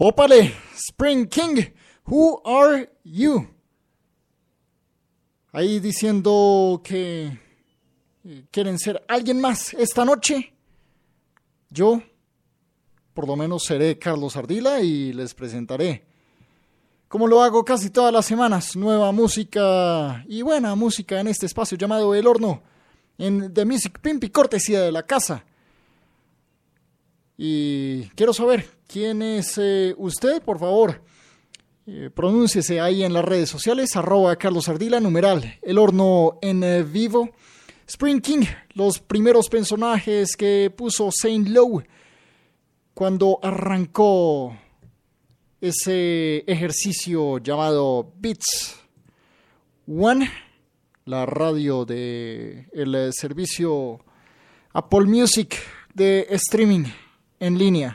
Ópale, Spring King, who are you? Ahí diciendo que quieren ser alguien más esta noche. Yo, por lo menos, seré Carlos Ardila y les presentaré, como lo hago casi todas las semanas, nueva música y buena música en este espacio llamado El Horno, en The Music Pimp y cortesía de la casa. Y quiero saber quién es usted, por favor. Pronúnciese ahí en las redes sociales, @Carlos Ardila, numeral El Horno en vivo. Spring King, los primeros personajes que puso Saint Lowe cuando arrancó ese ejercicio llamado Beats One, la radio de el servicio Apple Music de streaming en línea.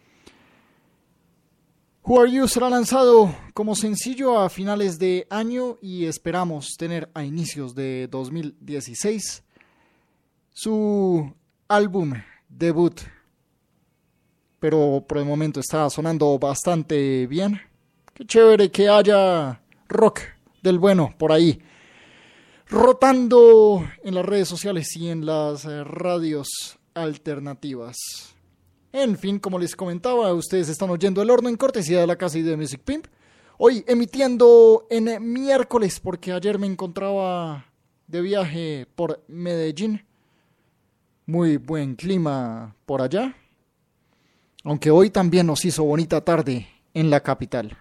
Who Are You será lanzado como sencillo a finales de año y esperamos tener a inicios de 2016 su álbum debut. Pero por el momento está sonando bastante bien. Qué chévere que haya rock del bueno por ahí, rotando en las redes sociales y en las radios alternativas. En fin, como les comentaba, ustedes están oyendo El Horno en cortesía de la casa y de Music Pimp. Hoy emitiendo en miércoles, porque ayer me encontraba de viaje por Medellín. Muy buen clima por allá. Aunque hoy también nos hizo bonita tarde en la capital.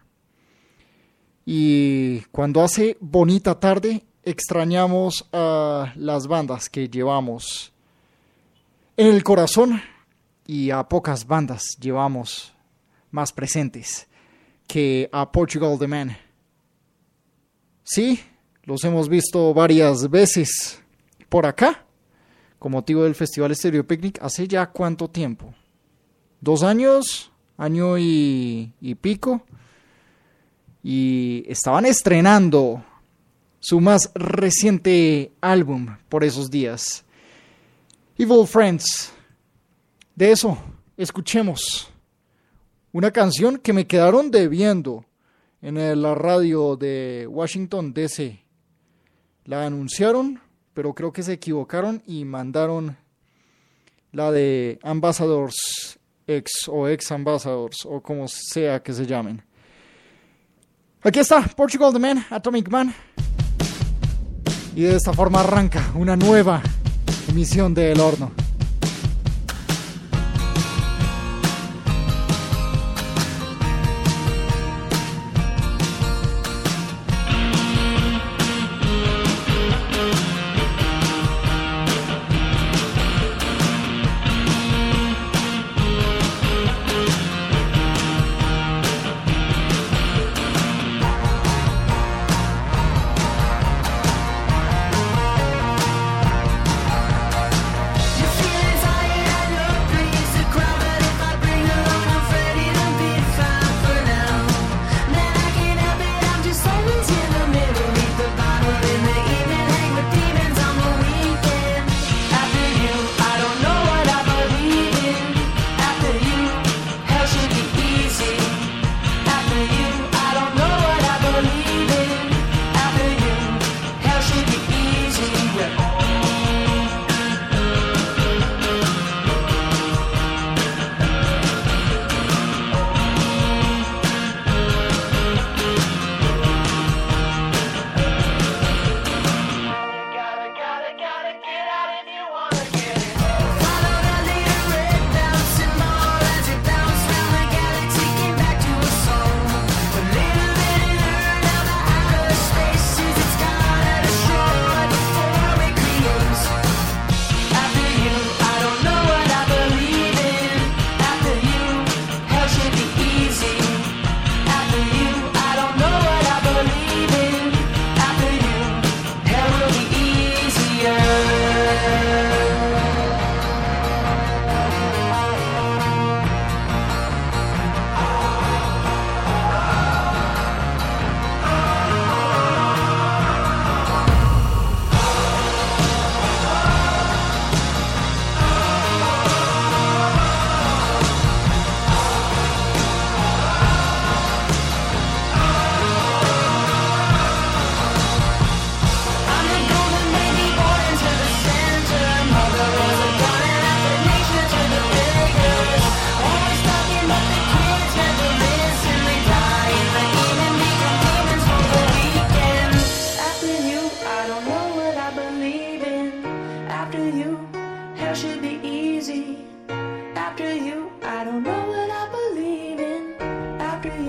Y cuando hace bonita tarde, extrañamos a las bandas que llevamos en el corazón. Y a pocas bandas llevamos más presentes que a Portugal The Man. Sí, los hemos visto varias veces por acá, con motivo del Festival Stereo Picnic. ¿Hace ya cuánto tiempo? 2 años, año y pico. Y estaban estrenando su más reciente álbum por esos días, Evil Friends. De eso, escuchemos una canción que me quedaron debiendo en la radio de Washington, D.C. La anunciaron, pero creo que se equivocaron y mandaron la de Ambassadors X o Ex Ambassadors o como sea que se llamen. Aquí está Portugal The Man, Atomic Man. Y de esta forma arranca una nueva emisión de El Horno. You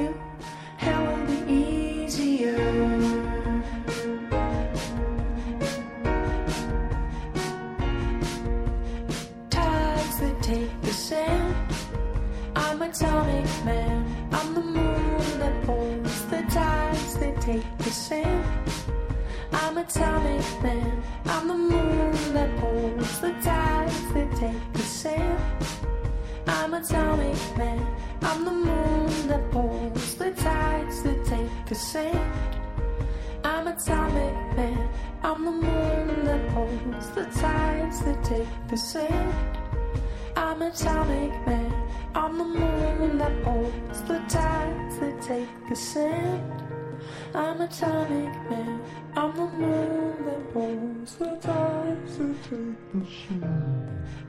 you, hell will be easier. Tides that take the sand, I'm atomic man. I'm the moon that pulls the tides that take the sand. I'm atomic man. I'm the moon that pulls the tides that take the sand. I'm atomic man. I'm the moon that pulls the tides that take the sand. I'm atomic man. I'm the moon that pulls the tides that take the sand. I'm atomic man. I'm the moon that pulls the tides that take the sand. I'm atomic man. I'm the moon that pulls the tides that take the sand.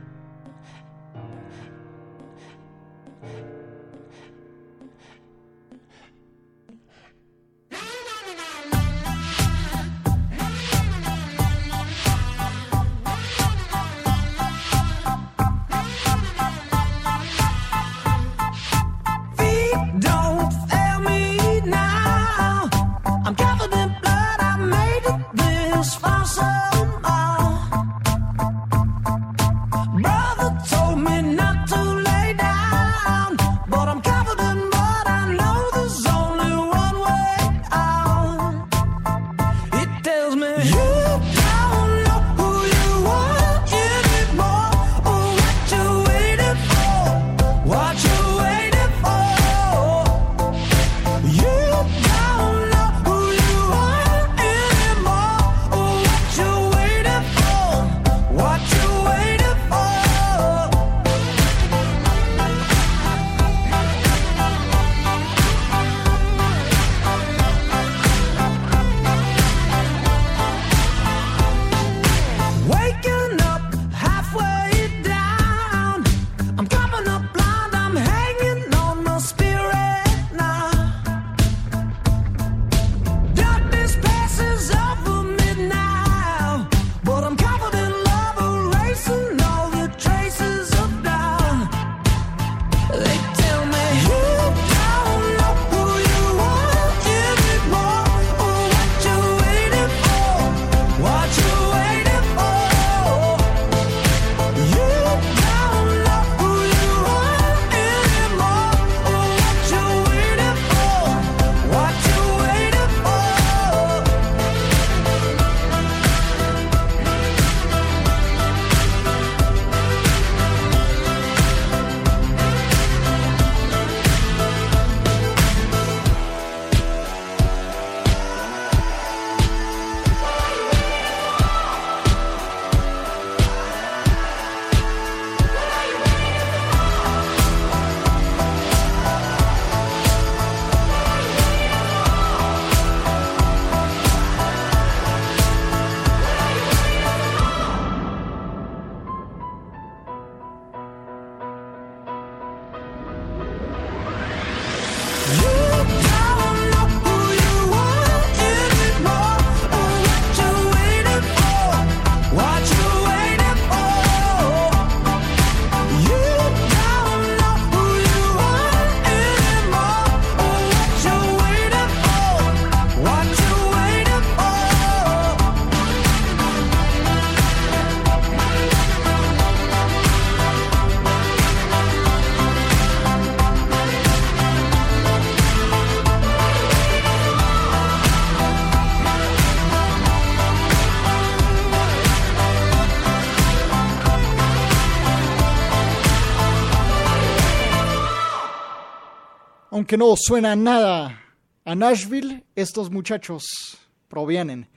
Aunque no suena nada a Nashville, estos muchachos provienen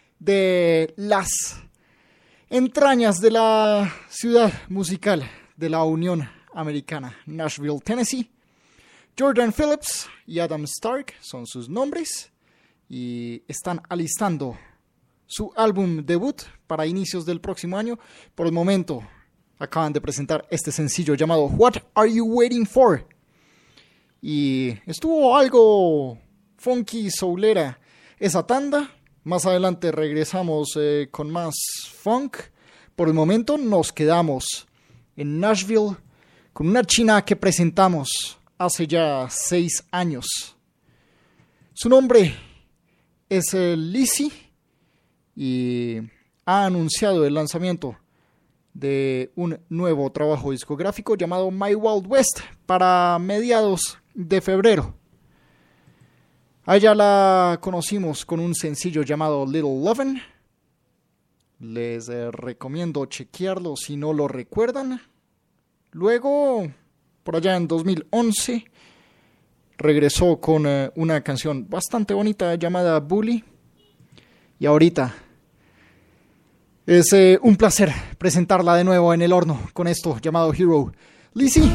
de las entrañas de la ciudad musical de la Unión Americana, Nashville, Tennessee. Jordan Phillips y Adam Stark son sus nombres y están alistando su álbum debut para inicios del próximo año. Por el momento acaban de presentar este sencillo llamado What Are You Waiting For? Y estuvo algo funky, soulera esa tanda. Más adelante regresamos con más funk. Por el momento nos quedamos en Nashville con una china que presentamos hace ya 6 años. Su nombre es Lizzy y ha anunciado el lanzamiento de un nuevo trabajo discográfico llamado My Wild West para mediados de febrero. A ella la conocimos con un sencillo llamado Little Lovin'. Les recomiendo chequearlo si no lo recuerdan. Luego, por allá en 2011, regresó con una canción bastante bonita llamada Bully. Y ahorita es un placer presentarla de nuevo en el horno con esto llamado Hero. Lizzy.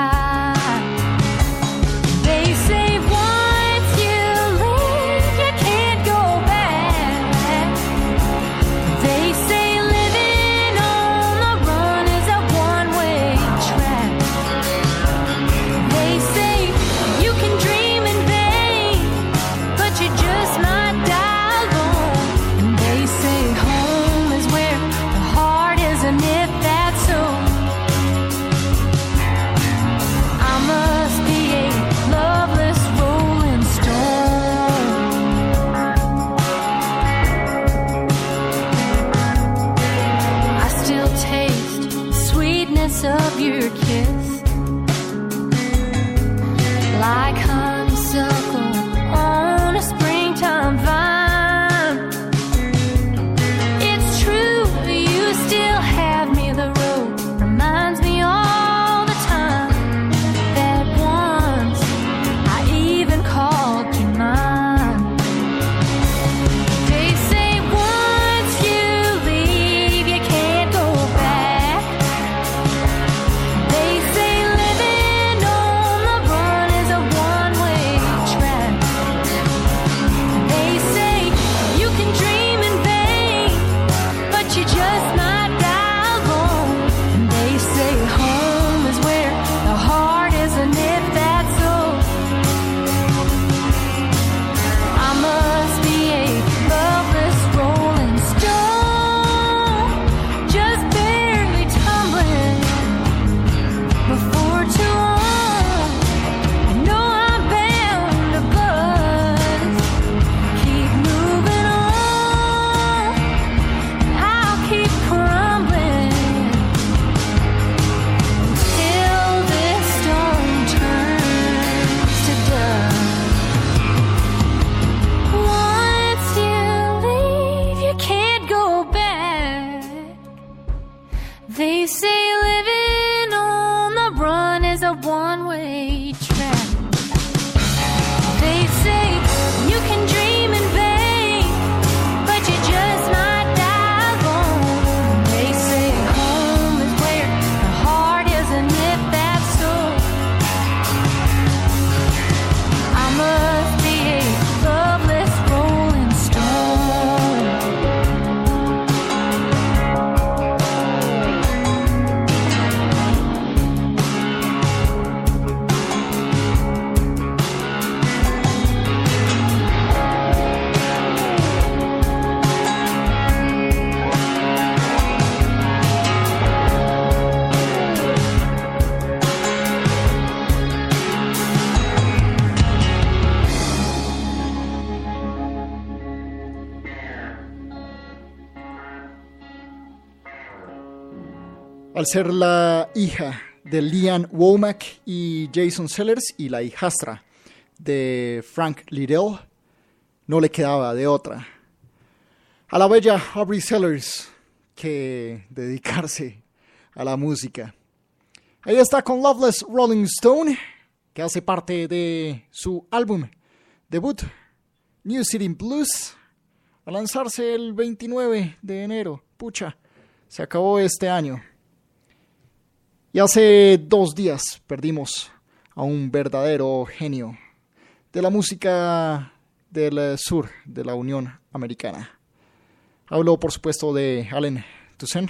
They say once you leave, you can't Al ser la hija de Lee Ann Womack y Jason Sellers y la hijastra de Frank Liddell, no le quedaba de otra a la bella Aubrey Sellers que dedicarse a la música. Ahí está con Loveless Rolling Stone, que hace parte de su álbum debut, New City Blues, a lanzarse el 29 de enero. Pucha, se acabó este año. Y hace 2 días perdimos a un verdadero genio de la música del sur de la Unión Americana. Hablo, por supuesto, de Allen Toussaint,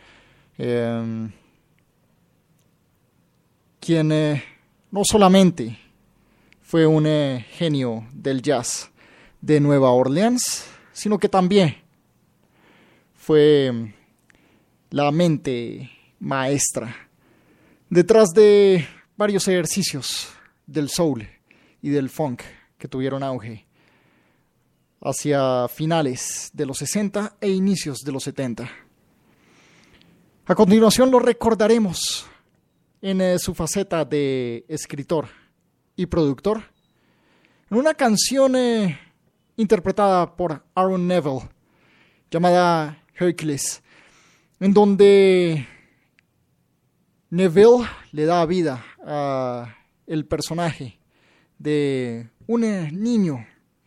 quien no solamente fue un genio del jazz de Nueva Orleans, sino que también fue la mente maestra detrás de varios ejercicios del soul y del funk que tuvieron auge hacia finales de los 60 e inicios de los 70. A continuación lo recordaremos en su faceta de escritor y productor, en una canción interpretada por Aaron Neville, llamada Hercules, en donde Neville le da vida a el personaje de un niño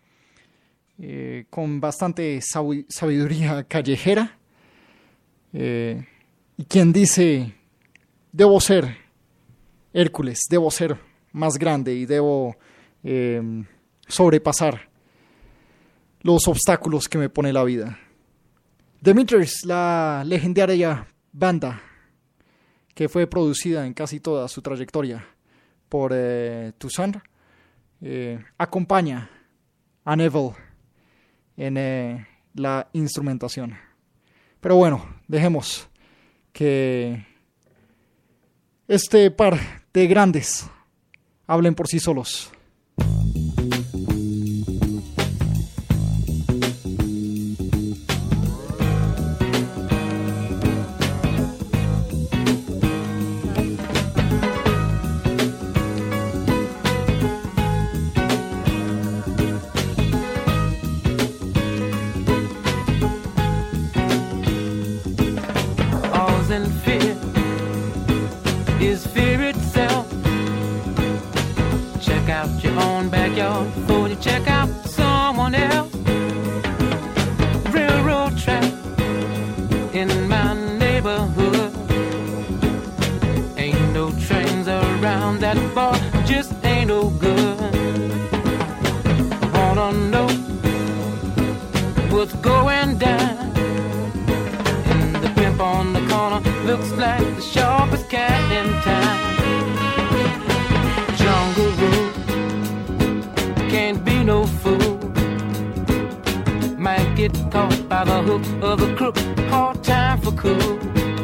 con bastante sabiduría callejera, y quien dice: debo ser Hércules, debo ser más grande y debo sobrepasar los obstáculos que me pone la vida. The Meters, la legendaria banda que fue producida en casi toda su trayectoria por Toussaint, acompaña a Neville en la instrumentación. Pero bueno, dejemos que este par de grandes hablen por sí solos. And fear is fear itself. Check out your own backyard before you check out someone else. Railroad track in my neighborhood. Ain't no trains around that far, just ain't no good. I wanna know what's going down. On the corner looks like the sharpest cat in town. Jungle Rule can't be no fool. Might get caught by the hook of a crook. Hard time for cool.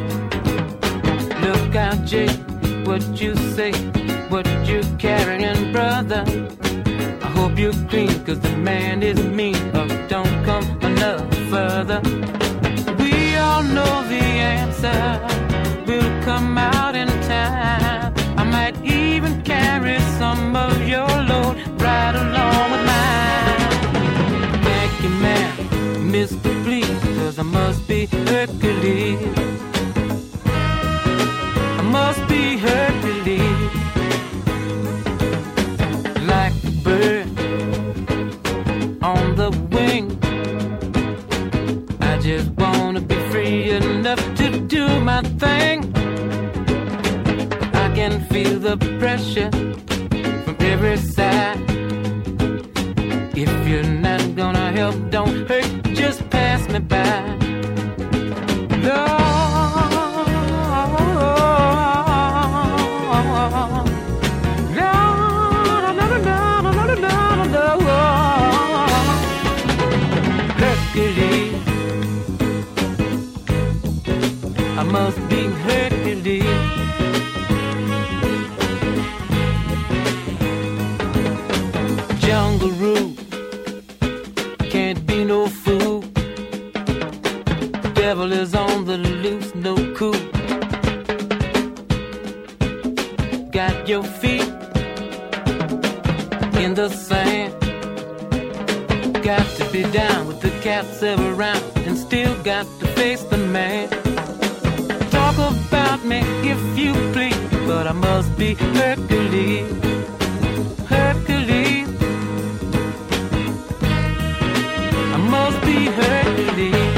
Look out, Jake, what you say, what you carrying, brother. I hope you're clean, 'cause the man is mean, or don't come enough further. All know the answer will come out in time. I might even carry some of your load right along with mine. Thank you, man, Mr. Please, 'cause I must be Hercules. I must be Hercules. Like a bird on the wing, I just wanna be free enough to do my thing. I can feel the pressure from every side. If you're not gonna help, don't hurt, just pass me by. Lord, Hercules, I must be Hercules. Jungle Rule can't be no fool. Devil is on the loose, no cool. your feet in the sand. Got to be down with the cats around and still got to face the man. Talk about me if you please, but I must be Hercules. Hercules, I must be Hercules.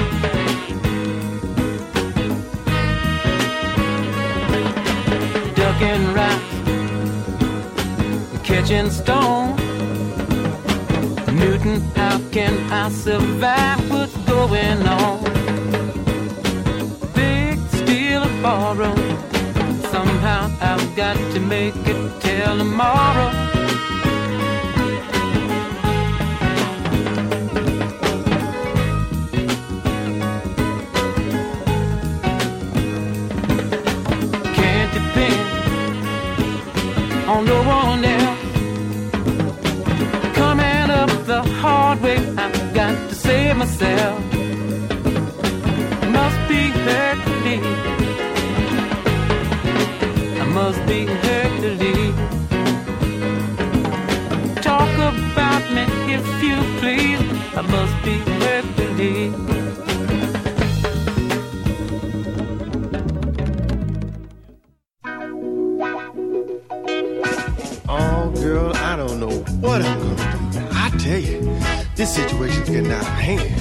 Ducking rocks, catching stone. Newton, how can I survive what's going on? Big steel of borrow. Somehow I've got to make it till tomorrow. Can't depend on no one else. Coming up the hard way, I've got to save myself. Must be Hercules. I must be Hercules. Talk about me if you please. I must be Hercules. Oh, girl, I don't know what I'm gonna do. I tell you, this situation's getting out of hand.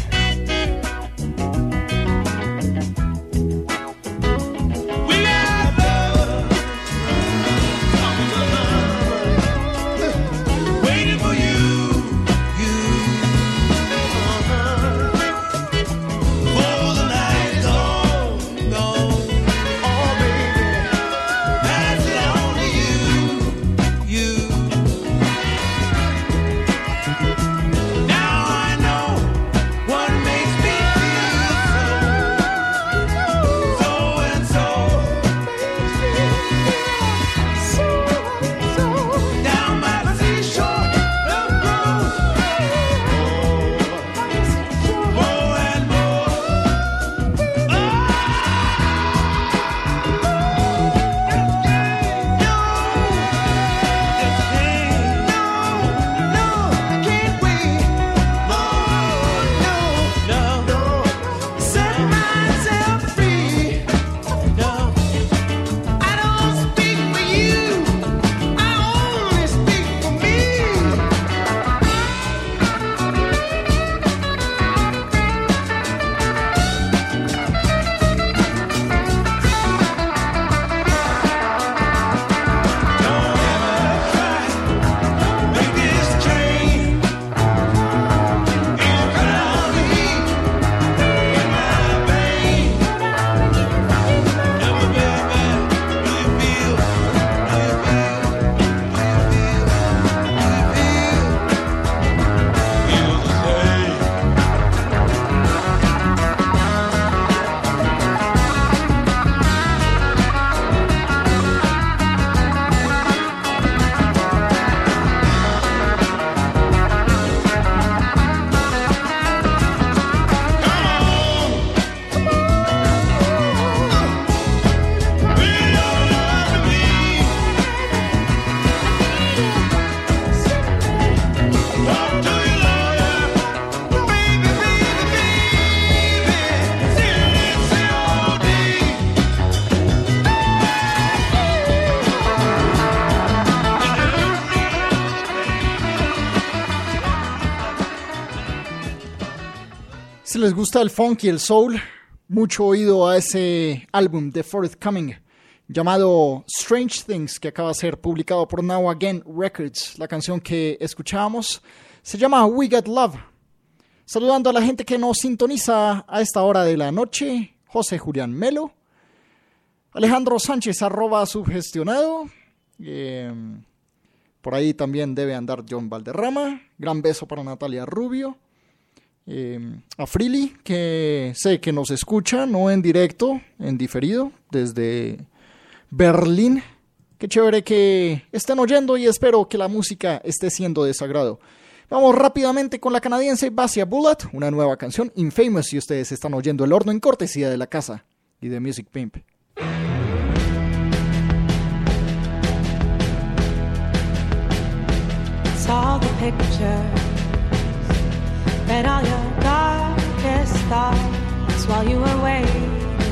Si les gusta el funk y el soul, mucho oído a ese álbum de Forthcoming llamado Strange Things, que acaba de ser publicado por Now Again Records. La canción que escuchábamos se llama We Got Love. Saludando a la gente que nos sintoniza a esta hora de la noche: José Julián Melo, Alejandro Sánchez @subgestionado, por ahí también debe andar John Valderrama. Gran beso para Natalia Rubio, a Freely, que sé que nos escucha, no en directo, en diferido, desde Berlín. Qué chévere que estén oyendo y espero que la música esté siendo de su agrado. Vamos rápidamente con la canadiense Basia Bullet, una nueva canción, Infamous, y ustedes están oyendo El Horno en cortesía de La Casa y de Music Pimp. pictures, read all your darkest thoughts while you were waiting,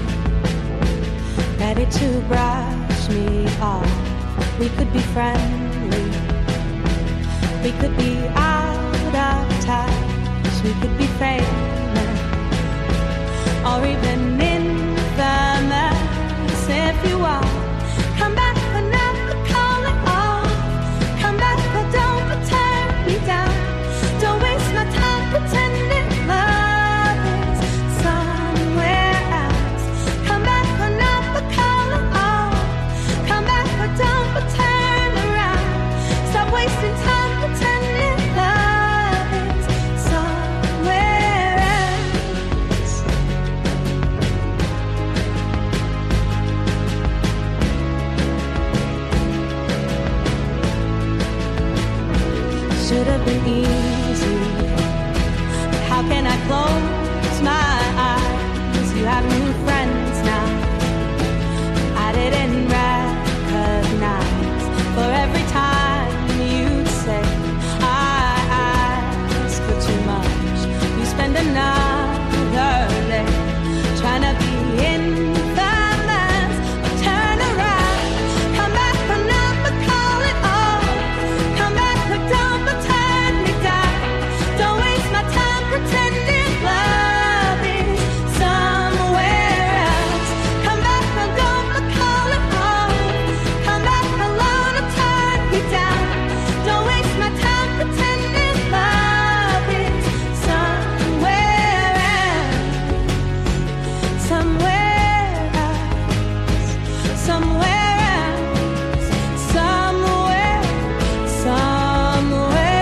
ready to brush me off. We could be friendly, we could be out of touch, we could be famous, or even infamous if you want. Come back but never call it off. Come back but don't turn me down. Don't waste my time pretending love is somewhere else. Come back but never call it off. Come back but don't turn around. Stop wasting time pretending love is somewhere else. Should have been easy, but how can I close my eyes? You have new friends now I didn't recognize. For every time you'd say I ask for too much, you spend another day trying to be infamous. But turn around, come back but never call it off. Come back but don't turn me down. Don't waste my time pretending love is somewhere else. Come back but don't call it off. Come back alone or turn me down. Don't waste my time pretending love is somewhere else. Somewhere else. Somewhere else. Somewhere. Somewhere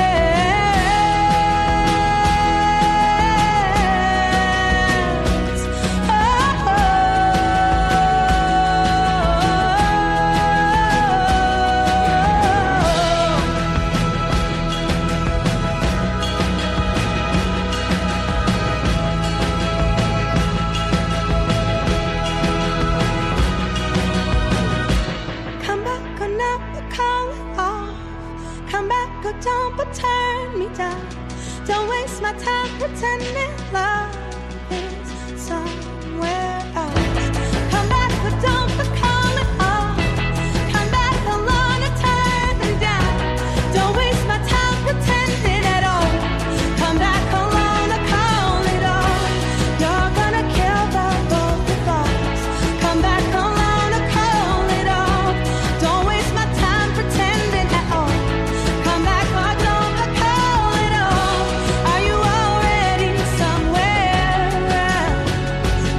else. Come back or never call it off. Come back or don't turn me down. Don't waste my time pretending love is somewhere else. Come back or don't call it off. Come back alone or turn me down. Don't waste my time pretending at all. Come back alone or call it off. You're gonna kill the both of us. Come back alone or call it off. Don't waste my time pretending at all. Come back or don't call it off. Are you already somewhere else?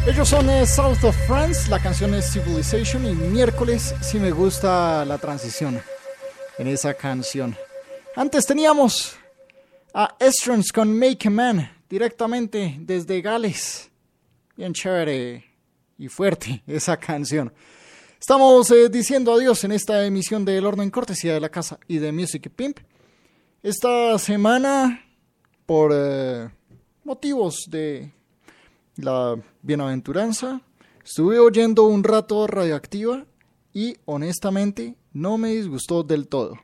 Ellos son South of France, la canción es Civilization y miércoles sí me gusta la transición en esa canción. Antes teníamos a Estrons con Make a Man directamente desde Gales. Bien chévere y fuerte esa canción. Estamos diciendo adiós en esta emisión de El Horno en cortesía de la casa y de Music Pimp. Esta semana, por motivos de la bienaventuranza, estuve oyendo un rato Radioactiva y honestamente no me disgustó del todo.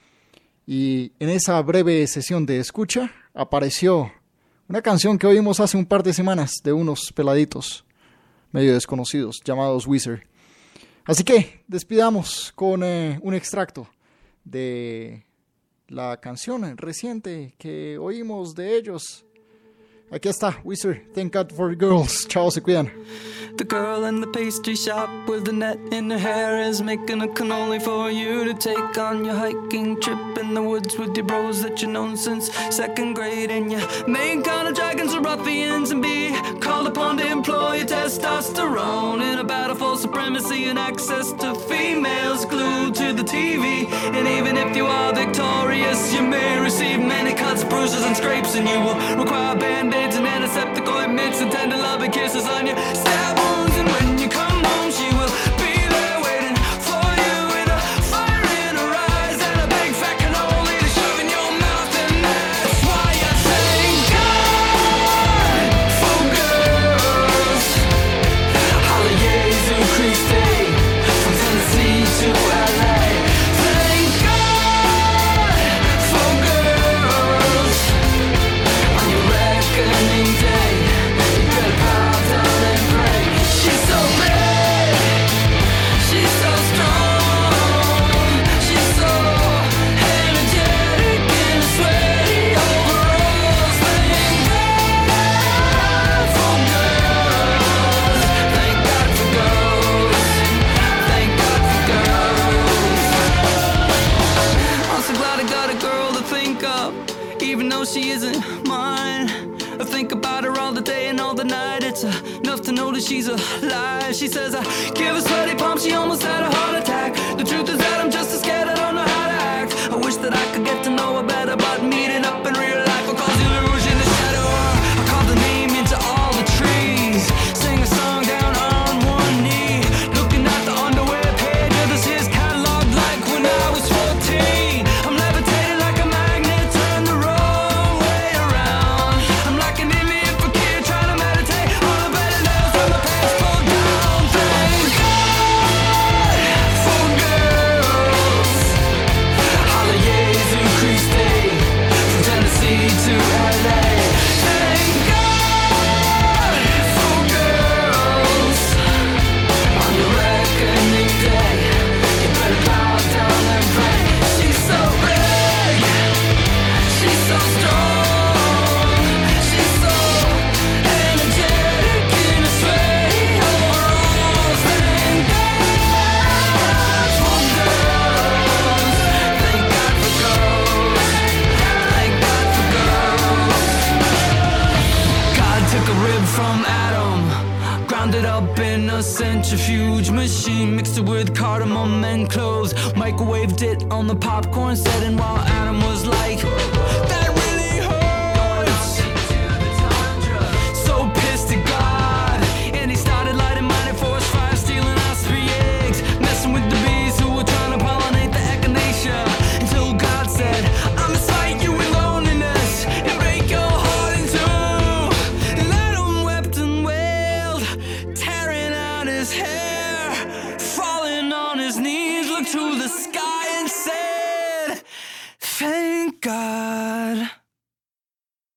Y en esa breve sesión de escucha apareció una canción que oímos hace un par de semanas de unos peladitos medio desconocidos llamados Wizard. Así que despidamos con un extracto de la canción reciente que oímos de ellos. Aquí está, Wizard, Thank God for Girls. Chao, se cuidan. The girl in the pastry shop with the net in her hair is making a cannoli for you to take on your hiking trip in the woods with your bros that you've known since second grade. And you may encounter dragons or ruffians and be called upon to employ your testosterone in a battle for supremacy and access to females glued to the TV. And even if you are victorious, you may receive many cuts, bruises, and scrapes, and you will require band-aids and antiseptic ointments and tender loving kisses on your stab wounds. And when you come home, she will be there waiting for you with a fire in her eyes and a big fat cannoli to shove in your mouth. And that's why I thank God for girls. Holly Jesu Christi, from Tennessee to LA. Thank God for girls. On your reckoning day, you better bow down and pray. She's so big, she's so strong, she's so energetic in sweaty overalls. Thank God for girls. Thank God for girls. Thank God for girls. I'm so glad I got a girl to think of, even though she isn't mine. I think about her all the day and all the night. It's enough to know that she's alive. She says I give her sweaty palms, she almost had a heart attack. The truth is that I'm just as scared, I don't know how to act. I wish that I could get to know her better, but meeting up in real life will cause illusion to shadow her. I call the name into all the trees, sing a song down on one knee, looking at the underwear page of this his catalog like when I was 14. I'm levitating like a magnet, turn the wrong way around. I'm like an Indian fakir trying to meditate on the better nails when my pants fall down. Thank God for girls. Holly Jesu Christi, from Tennessee to LA. Thank God for girls. On your reckoning day, you better bow down and pray. She's so big, she's so strong, she's so energetic in a sweaty overalls. Thank God for girls. Thank God for girls. Thank God for girls. God took a rib from Adam, ground it up in a centrifuge machine, mixed it with cardamom and cloves, microwaved it on the popcorn setting while Adam was like